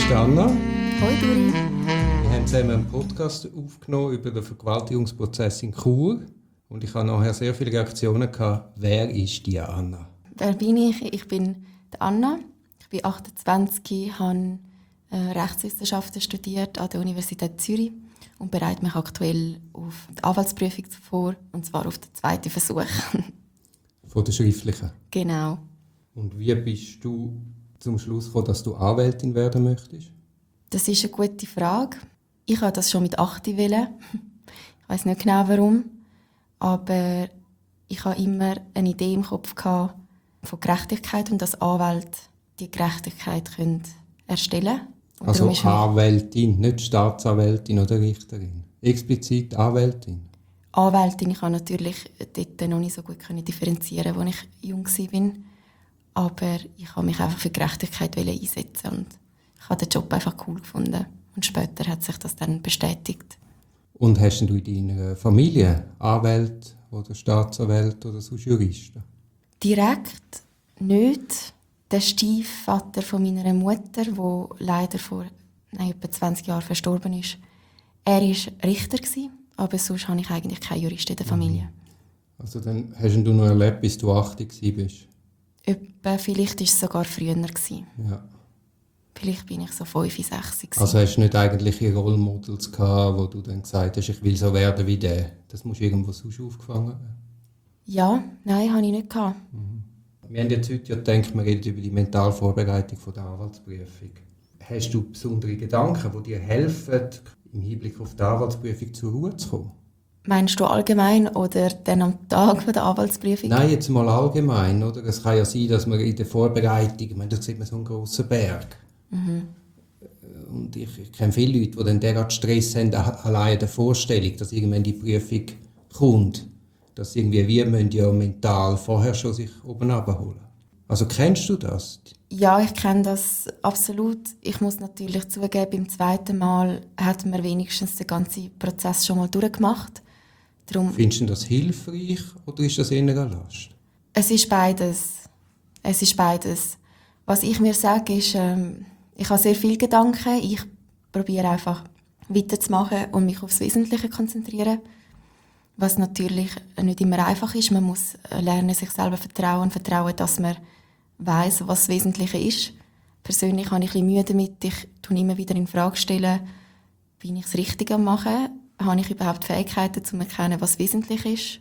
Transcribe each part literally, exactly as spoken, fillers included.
ist Anna. Hoi Duri. Wir haben zusammen einen Podcast aufgenommen über den Vergewaltigungsprozess in Chur. Und ich hatte nachher sehr viele Reaktionen gehabt. Wer ist die Anna? Wer bin ich? Ich bin die Anna. Ich bin achtundzwanzig, habe äh, Rechtswissenschaften studiert an der Universität Zürich und bereite mich aktuell auf die Anwaltsprüfung vor, und zwar auf den zweiten Versuch. Von der schriftlichen? Genau. Und wie bist du zum Schluss gekommen, dass du Anwältin werden möchtest? Das ist eine gute Frage. Ich wollte das schon mit achtzehn wollen. Ich weiss nicht genau warum. Aber ich hatte immer eine Idee im Kopf gehabt von Gerechtigkeit und dass Anwälte die Gerechtigkeit können erstellen können. Also Anwältin, nicht Staatsanwältin oder Richterin. Explizit Anwältin. Anwältin, ich konnte natürlich dort noch nicht so gut differenzieren, als ich jung war. Aber ich wollte mich einfach für Gerechtigkeit einsetzen und ich habe den Job einfach cool gefunden. Und später hat sich das dann bestätigt. Und hast du in deiner Familie Anwälte oder Staatsanwälte oder sonst Juristen? Direkt nicht. Der Stiefvater von meiner Mutter, der leider vor nein, etwa zwanzig Jahren verstorben ist, er war Richter, aber sonst habe ich eigentlich keine Juristen in der Familie. Also dann hast du noch erlebt, bis du achtzig warst? Etwa, vielleicht war es sogar früher. Ja. Vielleicht war ich so fünf, sechs. Also hast du nicht eigentlich Rollmodels gehabt, wo du dann gesagt hast, ich will so werden wie der? Das musst du irgendwo sonst aufgefangen haben? Ja, nein, habe ich nicht gehabt. Mhm. Wir haben jetzt heute ja gedacht, wir reden über die Mentalvorbereitung der Anwaltsprüfung. Hast du besondere Gedanken, die dir helfen, im Hinblick auf die Anwaltsprüfung zur Ruhe zu kommen? Meinst du allgemein oder dann am Tag der Anwaltsprüfung? Nein, jetzt mal allgemein. Oder? Es kann ja sein, dass man in der Vorbereitung, ich meine, da sieht man so einen grossen Berg. Mhm. Und ich, ich kenne viele Leute, die dann derart Stress haben, allein der Vorstellung, dass irgendwann die Prüfung kommt, dass irgendwie wir müssen ja mental vorher schon sich oben abholen. Also kennst du das? Ja, ich kenne das absolut. Ich muss natürlich zugeben, beim zweiten Mal hat man wenigstens den ganzen Prozess schon mal durchgemacht. Darum Findest du das hilfreich oder ist das eher eine Last? Es ist beides. Es ist beides. Was ich mir sage, ist, ähm, ich habe sehr viele Gedanken. Ich probiere einfach weiterzumachen und mich aufs Wesentliche zu konzentrieren. Was natürlich nicht immer einfach ist. Man muss lernen, sich selber vertrauen, vertrauen, dass man weiss, was das Wesentliche ist. Persönlich habe ich ein bisschen Mühe damit. Ich stelle immer wieder in Frage stellen, bin ich das Richtige am machen? Habe ich überhaupt Fähigkeiten, um zu erkennen, was wesentlich ist?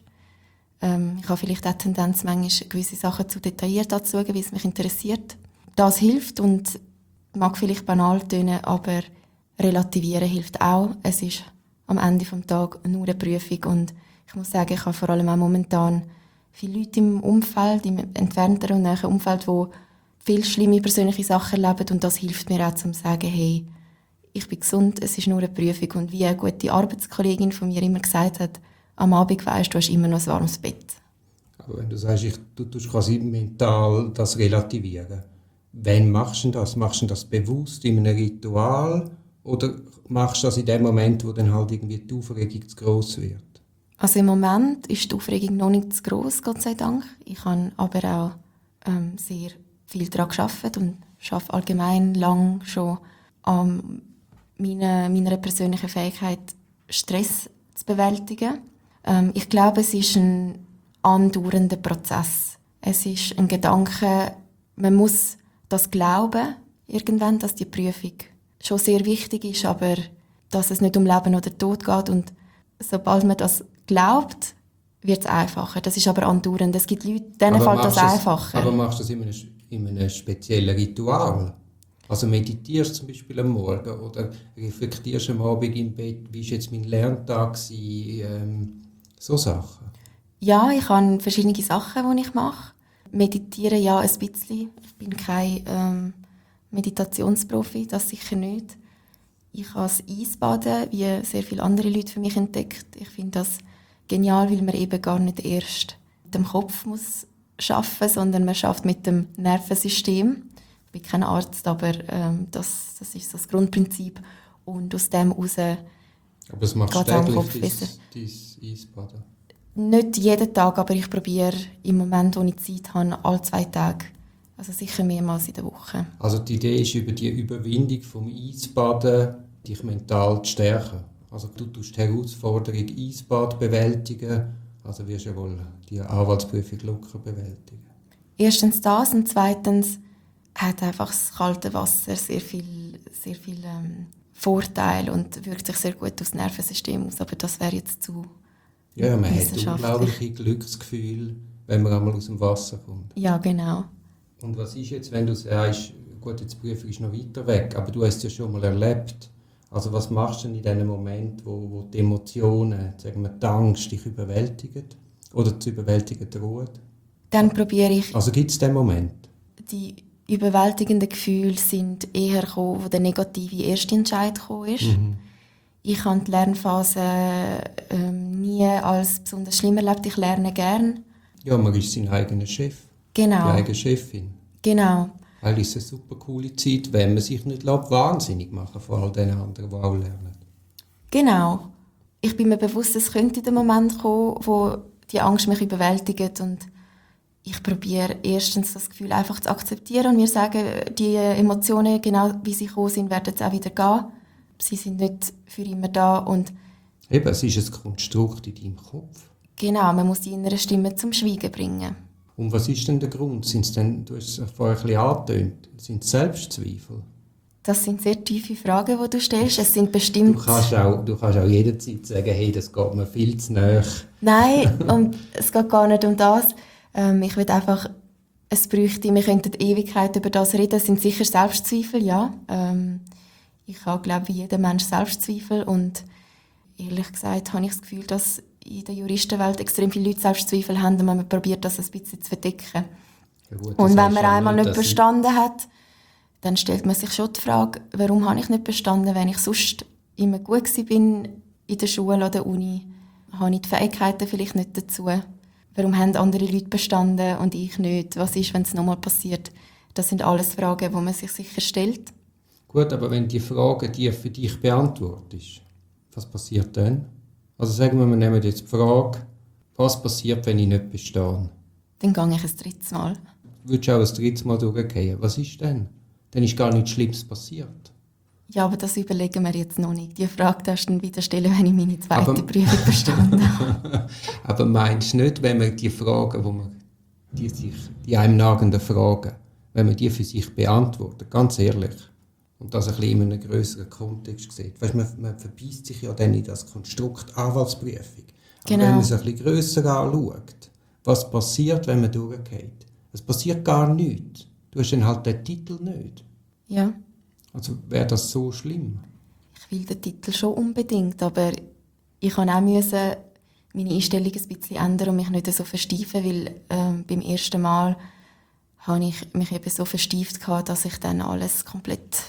Ähm, ich habe vielleicht auch die Tendenz, manchmal gewisse Sachen zu detailliert anzuschauen, wie es mich interessiert. Das hilft und mag vielleicht banal tönen, aber relativieren hilft auch. Es ist am Ende des Tages nur eine Prüfung und ich muss sagen, ich habe vor allem auch momentan viele Leute im Umfeld, im entfernteren und näheren Umfeld, die viele schlimme persönliche Sachen erleben und das hilft mir auch, um zu sagen, hey, ich bin gesund, es ist nur eine Prüfung. Und wie eine gute Arbeitskollegin von mir immer gesagt hat, am Abend weisst du, hast immer noch ein warmes Bett. Aber wenn du sagst, ich, du tust quasi mental das relativieren, wann machst du das? Machst du das bewusst in einem Ritual oder machst du das in dem Moment, wo dann halt irgendwie die Aufregung zu gross wird? Also im Moment ist die Aufregung noch nicht zu gross, Gott sei Dank. Ich habe aber auch ähm, sehr viel daran gearbeitet und arbeite allgemein lang schon an meiner, meiner persönlichen Fähigkeit, Stress zu bewältigen. Ähm, ich glaube, es ist ein andauernder Prozess. Es ist ein Gedanke, man muss das glauben, irgendwann, dass die Prüfung schon sehr wichtig ist, aber dass es nicht um Leben oder Tod geht. Und sobald man das glaubt, wird es einfacher. Das ist aber andauernd. Es gibt Leute, denen fällt das einfacher. Aber machst du das in einem, in einem speziellen Ritual? Also meditierst du zum Beispiel am Morgen oder reflektierst am Abend im Bett, wie war jetzt mein Lerntag, ähm, so Sachen? Ja, ich habe verschiedene Sachen, die ich mache. Meditieren ja ein bisschen. Ich bin kein ähm, Meditationsprofi, das sicher nicht. Ich habe das Eisbaden, wie sehr viele andere Leute für mich entdeckt. Ich finde das genial, weil man eben gar nicht erst mit dem Kopf muss arbeiten muss, sondern man arbeitet mit dem Nervensystem. Ich bin kein Arzt, aber ähm, das, das ist das Grundprinzip. Und aus dem heraus aber es macht täglich dein Eisbaden? Nicht jeden Tag, aber ich probiere im Moment, wo ich Zeit habe, alle zwei Tage Also sicher mehrmals in der Woche. Also die Idee ist, über die Überwindung vom Eisbaden dich mental zu stärken. Also du tust die Herausforderung Eisbad bewältigen, also wirst du ja wohl die Anwaltsprüfung locker bewältigen. Erstens das und zweitens hat einfach das kalte Wasser sehr viel, sehr viel ähm, Vorteile und wirkt sich sehr gut aufs Nervensystem aus. Aber das wäre jetzt zu Ja, man hat wissenschaftlich. unglaubliche Glücksgefühle, wenn man einmal aus dem Wasser kommt. Ja, genau. Und was ist jetzt, wenn du sagst, gut, jetzt die Prüfung ist noch weiter weg, aber du hast es ja schon mal erlebt. Also was machst du denn in dem Moment, wo, wo die Emotionen, sagen wir, die Angst dich überwältigen oder zu überwältigen drohen? Dann probiere ich, Also gibt es den Moment? die überwältigenden Gefühle sind eher gekommen, wo der negative erste Entscheid gekommen ist. Mhm. Ich habe die Lernphase ähm, nie als besonders schlimm erlebt. Ich lerne gern. Ja, man ist sein eigener Chef, Genau. die eigene Chefin. Genau. Eigentlich ist es eine super coole Zeit, wenn man sich nicht lässt, wahnsinnig machen von all den anderen, die auch lernen. Genau. Ich bin mir bewusst, es könnte der Moment kommen, wo die Angst mich überwältigt und ich probiere erstens das Gefühl einfach zu akzeptieren und mir sagen, die Emotionen, genau wie sie gekommen sind, werden jetzt auch wieder gehen. Sie sind nicht für immer da und Eben, es ist ein Konstrukt in deinem Kopf. genau, man muss die innere Stimme zum Schweigen bringen. Und was ist denn der Grund? Sind's denn, du hast es vorher ein bisschen angetönt, sind es Selbstzweifel? Das sind sehr tiefe Fragen, die du stellst. Es sind bestimmt... Du kannst auch, du kannst auch jederzeit sagen, hey, das geht mir viel zu nahe. Nein, und es geht gar nicht um das. Ähm, ich will einfach, es bräuchte, wir könnten die Ewigkeit über das reden. Es sind sicher Selbstzweifel, ja. Ähm, ich habe, glaube ich, wie jeder Mensch Selbstzweifel. Und ehrlich gesagt habe ich das Gefühl, dass in der Juristenwelt extrem viele Leute Selbstzweifel haben und man probiert, das ein bisschen zu verdecken. Ja gut, Und das wenn heißt man ja einmal nicht dass ich- bestanden hat, dann stellt man sich schon die Frage, warum habe ich nicht bestanden, wenn ich sonst immer gut gewesen bin in der Schule oder der Uni? Habe ich die Fähigkeiten vielleicht nicht dazu? Warum haben andere Leute bestanden und ich nicht? Was ist, wenn es nochmal passiert? Das sind alles Fragen, die man sich sicher stellt. Gut, aber wenn die Frage die für dich beantwortest, was passiert dann? Also sagen wir, wir nehmen jetzt die Frage, was passiert, wenn ich nicht bestehe? Dann gehe ich ein drittes Mal. Würdest du auch ein drittes Mal durchgehen? Was ist denn? Dann ist gar nichts Schlimmes passiert. Ja, aber das überlegen wir jetzt noch nicht. Die Frage darfst du dann wieder stellen, wenn ich meine zweite Aber- Prüfung bestanden habe. Aber meinst du nicht, wenn man die Fragen, wo man die, sich, die einem nagenden Fragen, wenn man die für sich beantwortet, ganz ehrlich, und das ein bisschen in einem grösseren Kontext sieht, weißt, man, man verbeißt sich ja dann in das Konstrukt Anwaltsprüfung. Aber Genau. wenn man es ein bisschen grösser anschaut, was passiert, wenn man durchgeht? Es passiert gar nichts. Du hast dann halt den Titel nicht. Ja. Also wäre das so schlimm? Ich will den Titel schon unbedingt, aber ich musste auch müssen meine Einstellung ein bisschen ändern und mich nicht so versteifen, weil ähm, beim ersten Mal habe ich mich eben so versteift gehabt, dass ich dann alles komplett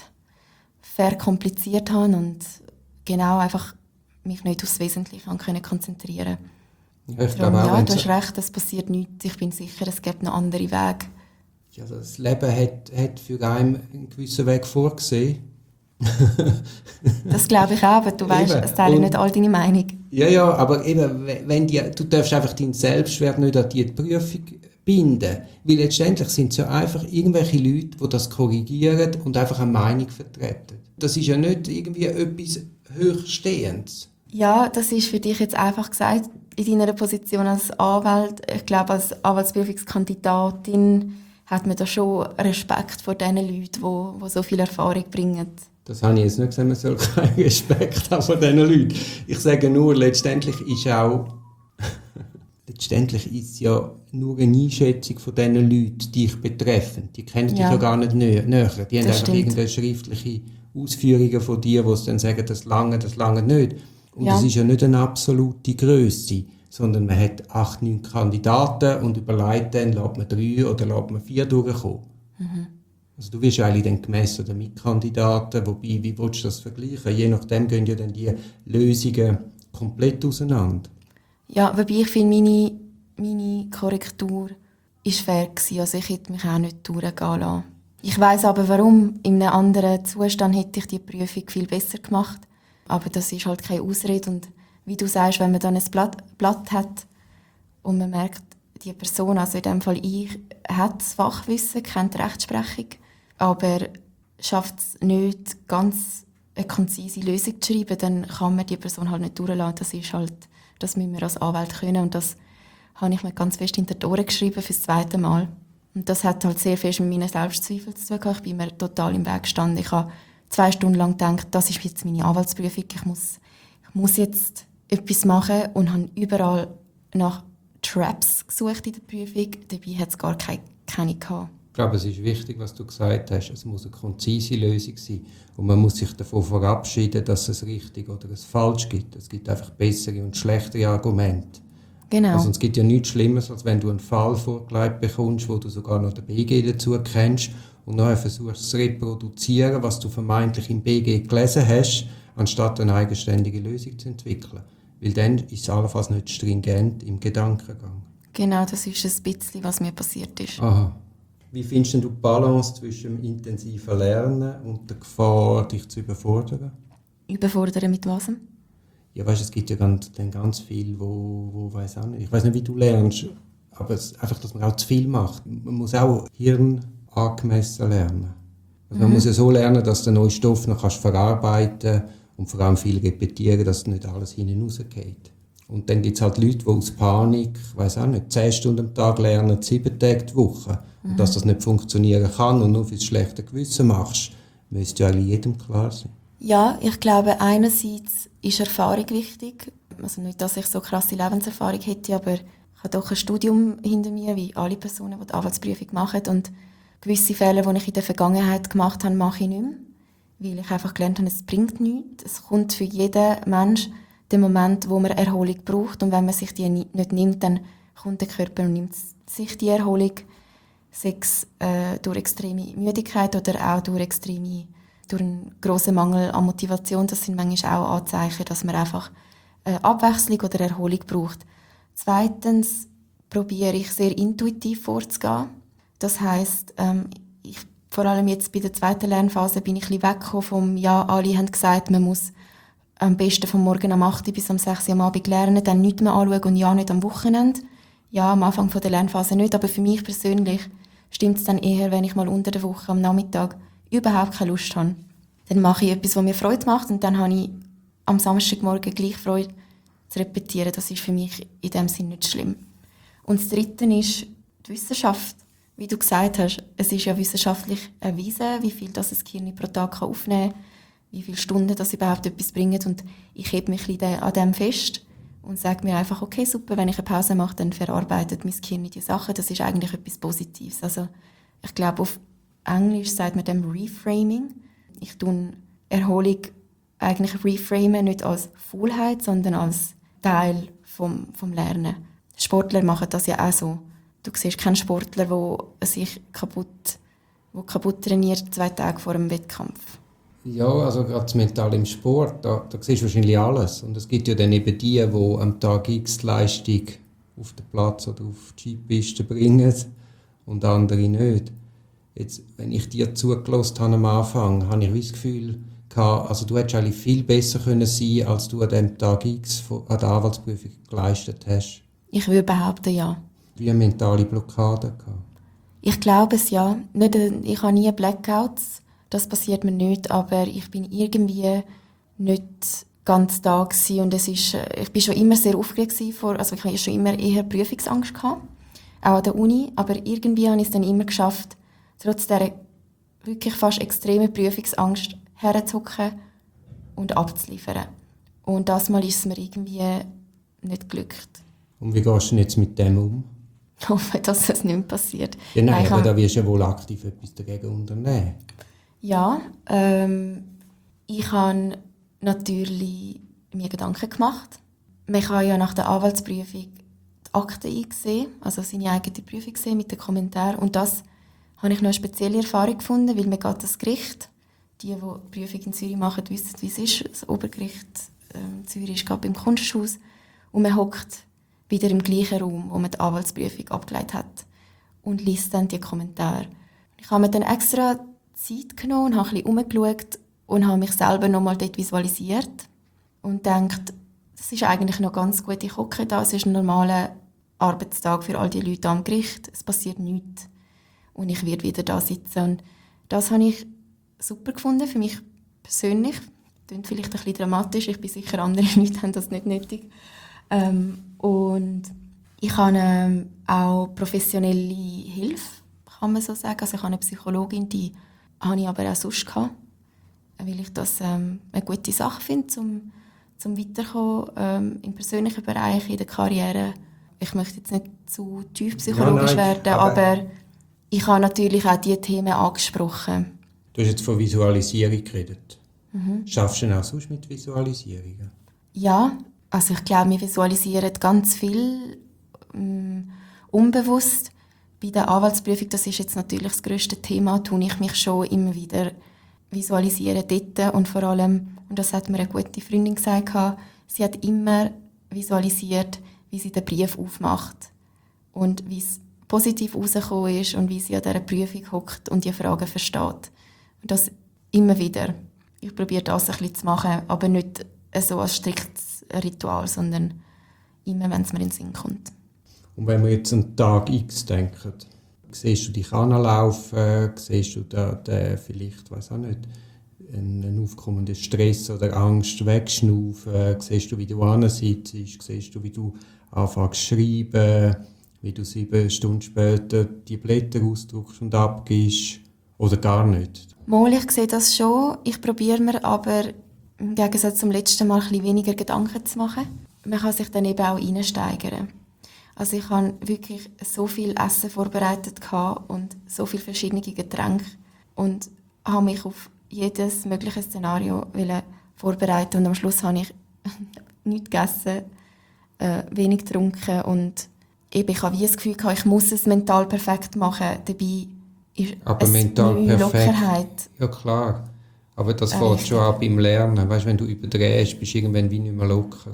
verkompliziert habe und genau einfach mich nicht aufs Wesentliche können konzentrieren Ja, ich Darum, glaube auch, ja, wenn du es- hast recht, es passiert nichts. Ich bin sicher, es gibt noch andere Wege. ja, das Leben hat, hat für einen einen gewissen Weg vorgesehen. Das glaube ich auch, aber du weißt, Eben. es teilen Und- nicht all deine Meinung. Ja, ja, aber eben, wenn die, du darfst einfach deinen Selbstwert nicht an die Prüfung binden. Weil letztendlich sind es ja einfach irgendwelche Leute, die das korrigieren und einfach eine Meinung vertreten. Das ist ja nicht irgendwie etwas Höchststehendes. Ja, das ist für dich jetzt einfach gesagt, in deiner Position als Anwalt. Ich glaube, als Anwaltsprüfungskandidatin hat man da schon Respekt vor den Leuten, die, die so viel Erfahrung bringen. Das habe ich jetzt nicht gesagt, man soll keinen Respekt haben von diesen Leuten. Ich sage nur, letztendlich ist auch letztendlich ist ja nur eine Einschätzung von diesen Leuten, die dich betreffen. Die kennen dich Ja. ja gar nicht nä- näher. Die haben Das einfach stimmt. irgendeine schriftliche Ausführungen von dir, wo sie dann sagen, das lange, das lange nicht. Und Ja. das ist ja nicht eine absolute Grösse, sondern man hat acht, neun Kandidaten und überlegt dann, lässt man drei oder lässt man vier durchkommen. Also du wirst ja eigentlich dann gemessen an den Mitkandidaten, wobei, wie willst du das vergleichen? Je nachdem gehen ja dann die Lösungen komplett auseinander. Ja, wobei ich finde, meine, meine Korrektur war fair gewesen. Also ich hätte mich auch nicht durchgehen lassen. Ich weiss aber, warum. In einem anderen Zustand hätte ich die Prüfung viel besser gemacht. Aber das ist halt keine Ausrede. Und wie du sagst, wenn man dann ein Blatt, Blatt hat und man merkt, die Person, also in diesem Fall ich, hat das Fachwissen, kennt die Rechtsprechung, aber schafft es nicht, ganz eine konzise Lösung zu schreiben, dann kann man die Person halt nicht durchlassen. Das ist halt, das müssen wir als Anwalt können und das habe ich mir ganz fest hinter die Ohren geschrieben für das zweite Mal. Und das hat halt sehr fest mit meinen Selbstzweifeln zu tun gehabt. Ich bin mir total im Weg gestanden. Ich habe zwei Stunden lang gedacht, das ist jetzt meine Anwaltsprüfung. Ich muss, ich muss jetzt etwas machen und habe überall nach Traps gesucht in der Prüfung. Dabei hat es gar keine, keine gehabt. Ich glaube, es ist wichtig, was du gesagt hast. Es muss eine konzise Lösung sein. Und man muss sich davon verabschieden, dass es richtig oder es falsch gibt. Es gibt einfach bessere und schlechtere Argumente. Genau. Also es gibt ja nichts Schlimmeres, als wenn du einen Fall vorgelegt bekommst, wo du sogar noch den B G dazu kennst und nachher versuchst zu reproduzieren, was du vermeintlich im B G gelesen hast, anstatt eine eigenständige Lösung zu entwickeln. Weil dann ist es allenfalls nicht stringent im Gedankengang. Genau, das ist ein bisschen, was mir passiert ist. Aha. Wie findest du die Balance zwischen dem intensiven Lernen und der Gefahr, dich zu überfordern? Überfordern mit was? Ja, weißt, es gibt ja ganz, dann ganz viel, wo, wo weiss auch nicht. Ich weiß nicht, wie du lernst, aber es, einfach, dass man auch zu viel macht. Man muss auch Hirn angemessen lernen. Also man mhm. muss ja so lernen, dass du den neuen Stoff noch kannst verarbeiten und vor allem viel repetieren, dass nicht alles hinten rausgeht. Und dann gibt es halt Leute, die aus Panik, ich weiss auch nicht, zehn Stunden am Tag lernen, sieben Tage die Woche. Mhm. Und dass das nicht funktionieren kann und nur fürs schlechte Gewissen machst, müsste ja jedem klar sein. Ja, ich glaube, einerseits ist Erfahrung wichtig. Also nicht, dass ich so krasse Lebenserfahrung hätte, aber ich habe doch ein Studium hinter mir, wie alle Personen, die die Anwaltsprüfung machen. Und gewisse Fehler, die ich in der Vergangenheit gemacht habe, mache ich nicht mehr. Weil ich einfach gelernt habe, es bringt nichts. Es kommt für jeden Mensch der Moment, wo man Erholung braucht. Und wenn man sich die nicht nimmt, dann kommt der Körper und nimmt sich die Erholung. Sei es äh, durch extreme Müdigkeit oder auch durch extreme durch einen grossen Mangel an Motivation. Das sind manchmal auch Anzeichen, dass man einfach äh, Abwechslung oder Erholung braucht. Zweitens probiere ich sehr intuitiv vorzugehen. Das heisst, ähm, ich, vor allem jetzt bei der zweiten Lernphase bin ich ein bisschen weggekommen vom, ja, alle haben gesagt, man muss am besten vom Morgen um acht Uhr bis um sechs Uhr am Abend lernen, dann nichts mehr anschauen und ja, nicht am Wochenende. Ja, am Anfang von der Lernphase nicht, aber für mich persönlich stimmt es dann eher, wenn ich mal unter der Woche am Nachmittag überhaupt keine Lust habe. Dann mache ich etwas, was mir Freude macht und dann habe ich am Samstagmorgen gleich Freude zu repetieren. Das ist für mich in dem Sinne nicht schlimm. Und das Dritte ist die Wissenschaft. Wie du gesagt hast, es ist ja wissenschaftlich erwiesen, wie viel das Gehirn pro Tag aufnehmen kann, wie viele Stunden das überhaupt etwas bringt. Und ich hebe mich ein bisschen an dem fest und sage mir einfach, okay, super, wenn ich eine Pause mache, dann verarbeitet mein Gehirn die Sachen. Das ist eigentlich etwas Positives. Also ich glaube, auf Englisch sagt man dem Reframing. Ich tue Erholung eigentlich reframen, nicht als Faulheit, sondern als Teil vom, vom Lernen. Sportler machen das ja auch so. Du siehst keinen Sportler, der sich kaputt, der kaputt trainiert, zwei Tage vor dem Wettkampf. Ja, also gerade das Mental im Sport, da, da siehst du wahrscheinlich alles. Und es gibt ja dann eben die, die am Tag X die Leistung auf den Platz oder auf die Skipiste bringen und andere nicht. Jetzt, wenn ich dir zugelassen habe am Anfang, habe ich das Gefühl gehabt, also du hättest eigentlich viel besser können sein, als du an dem Tag X an der Anwaltsprüfung geleistet hast. Ich würde behaupten, ja. Wie eine mentale Blockade gehabt? Ich glaube es, ja. Nicht, ich habe nie Blackouts, das passiert mir nicht, aber ich bin irgendwie nicht ganz da gewesen und es ist, ich bin schon immer sehr aufgeregt vor, also ich hatte schon immer eher Prüfungsangst gehabt, auch an der Uni, aber irgendwie habe ich es dann immer geschafft, trotz dieser wirklich fast extremen Prüfungsangst herzuhocken und abzuliefern. Und das Mal ist es mir irgendwie nicht geglückt. Und wie gehst du jetzt mit dem um? Ich hoffe, dass es nicht mehr passiert. Ja, nein, ich aber habe... da wirst du ja wohl aktiv etwas dagegen unternehmen. Ja, ähm, ich habe natürlich mir Gedanken gemacht. Man kann ja nach der Anwaltsprüfung die Akte einsehen, also seine eigene Prüfung sehen mit den Kommentaren. Und das habe ich noch eine spezielle Erfahrung gefunden, weil man geht das Gericht, die, die die Prüfung in Zürich machen, wissen, wie es ist. Das Obergericht ähm, Zürich ist gerade beim Kunsthaus. Und man hockt wieder im gleichen Raum, wo man die Anwaltsprüfung abgelegt hat. Und liest dann die Kommentare. Ich habe mir dann extra Zeit genommen und habe ein bisschen rumgeschaut und habe mich selber noch mal dort visualisiert. Und gedacht, das ist eigentlich noch ganz gut. Ich hocke da, es ist ein normaler Arbeitstag für all die Leute am Gericht, es passiert nichts und ich werde wieder da sitzen. Und das habe ich super gefunden, für mich persönlich. Klingt vielleicht ein bisschen dramatisch, ich bin sicher, andere Leute haben das nicht nötig. Ähm, und ich habe ähm, auch professionelle Hilfe, kann man so sagen. Also ich habe eine Psychologin, die habe ich aber auch sonst gehabt, weil ich das ähm, eine gute Sache finde, um zum Weiterkommen ähm, im persönlichen Bereich, in der Karriere. Ich möchte jetzt nicht zu tief psychologisch ja, nein, werden, aber, aber ich habe natürlich auch diese Themen angesprochen. Du hast jetzt von Visualisierung geredet. Mhm. Schaffst du denn auch sonst mit Visualisierungen? Ja, also ich glaube, wir visualisieren ganz viel ähm, unbewusst. Bei der Anwaltsprüfung, das ist jetzt natürlich das grösste Thema, tue ich mich schon immer wieder visualisieren dort. Und vor allem, und das hat mir eine gute Freundin gesagt, sie hat immer visualisiert, wie sie den Brief aufmacht und wie es positiv rausgekommen ist und wie sie an dieser Prüfung hockt und die Fragen versteht. Und das immer wieder. Ich probiere das ein bisschen zu machen, aber nicht so als striktes Ritual, sondern immer, wenn es mir in den Sinn kommt. Und wenn wir jetzt an Tag X denken, siehst du dich anlaufen, siehst du da, da vielleicht, weiß auch nicht, einen aufkommenden Stress oder Angst wegschnaufen, siehst du, wie du ansitzt, siehst du, wie du anfängst zu schreiben, wie du sieben Stunden später die Blätter ausdruckst und abgibst, oder gar nicht? Mal, ich sehe das schon. Ich probiere mir aber im Gegensatz zum letzten Mal ein bisschen weniger Gedanken zu machen. Man kann sich dann eben auch reinsteigern. Also ich habe wirklich so viel Essen vorbereitet und so viele verschiedene Getränke und habe mich auf jedes mögliche Szenario vorbereiten und am Schluss habe ich nichts gegessen, äh, wenig getrunken und eben, ich habe wie das Gefühl gehabt, ich muss es mental perfekt machen. Dabei ist aber es mental perfekt. Lockerheit. Ja klar, aber das fängt schon an beim Lernen. Weißt, wenn du überdrehst, bist du irgendwann wie nicht mehr locker.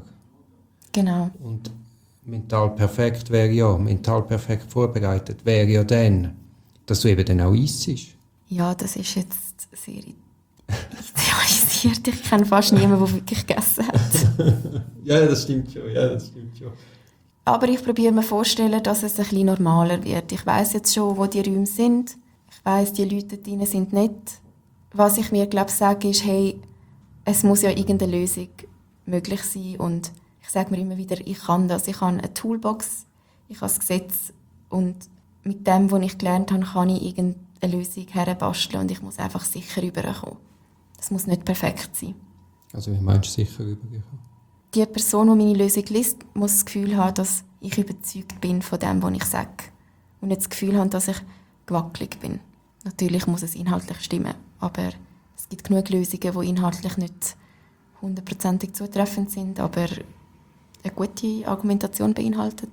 Genau. Und mental perfekt wäre ja, mental perfekt vorbereitet wäre ja dann, dass du eben dann auch isst. Ja, das ist jetzt sehr idealisiert. Ich kenne fast niemanden, der wirklich gegessen hat. Ja, das stimmt schon. Ja, das stimmt schon. Aber ich probiere mir vorstellen, dass es ein bisschen normaler wird. Ich weiss jetzt schon, wo die Räume sind. Ich weiss, die Leute dort drin sind nett. Was ich mir, glaube sage, ist, hey, es muss ja irgendeine Lösung möglich sein. Und ich sage mir immer wieder, ich kann das. Ich habe eine Toolbox, ich habe das Gesetz. Und mit dem, was ich gelernt habe, kann ich irgendeine Lösung herbasteln. Und ich muss einfach sicher rüberkommen. Das muss nicht perfekt sein. Also wie meinst du sicher rüberkommen? Die Person, die meine Lösung liest, muss das Gefühl haben, dass ich überzeugt bin von dem, was ich sage. Und nicht das Gefühl haben, dass ich gewackelig bin. Natürlich muss es inhaltlich stimmen, aber es gibt genug Lösungen, die inhaltlich nicht hundertprozentig zutreffend sind, aber eine gute Argumentation beinhaltet.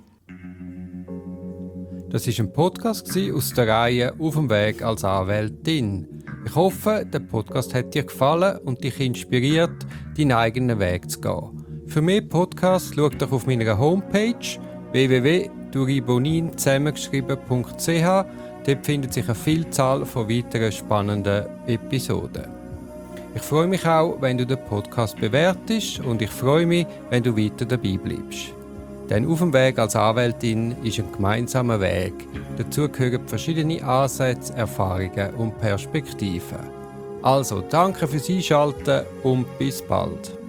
Das war ein Podcast aus der Reihe «Auf dem Weg als Anwältin». Ich hoffe, der Podcast hat dir gefallen und dich inspiriert, deinen eigenen Weg zu gehen. Für mehr Podcasts schau doch auf meiner Homepage w w w punkt duribonin zusammengeschrieben punkt c h. Dort findet sich eine Vielzahl von weiteren spannenden Episoden. Ich freue mich auch, wenn du den Podcast bewertest und ich freue mich, wenn du weiter dabei bleibst. Denn auf dem Weg als Anwältin ist ein gemeinsamer Weg. Dazu gehören verschiedene Ansätze, Erfahrungen und Perspektiven. Also, danke fürs Einschalten und bis bald.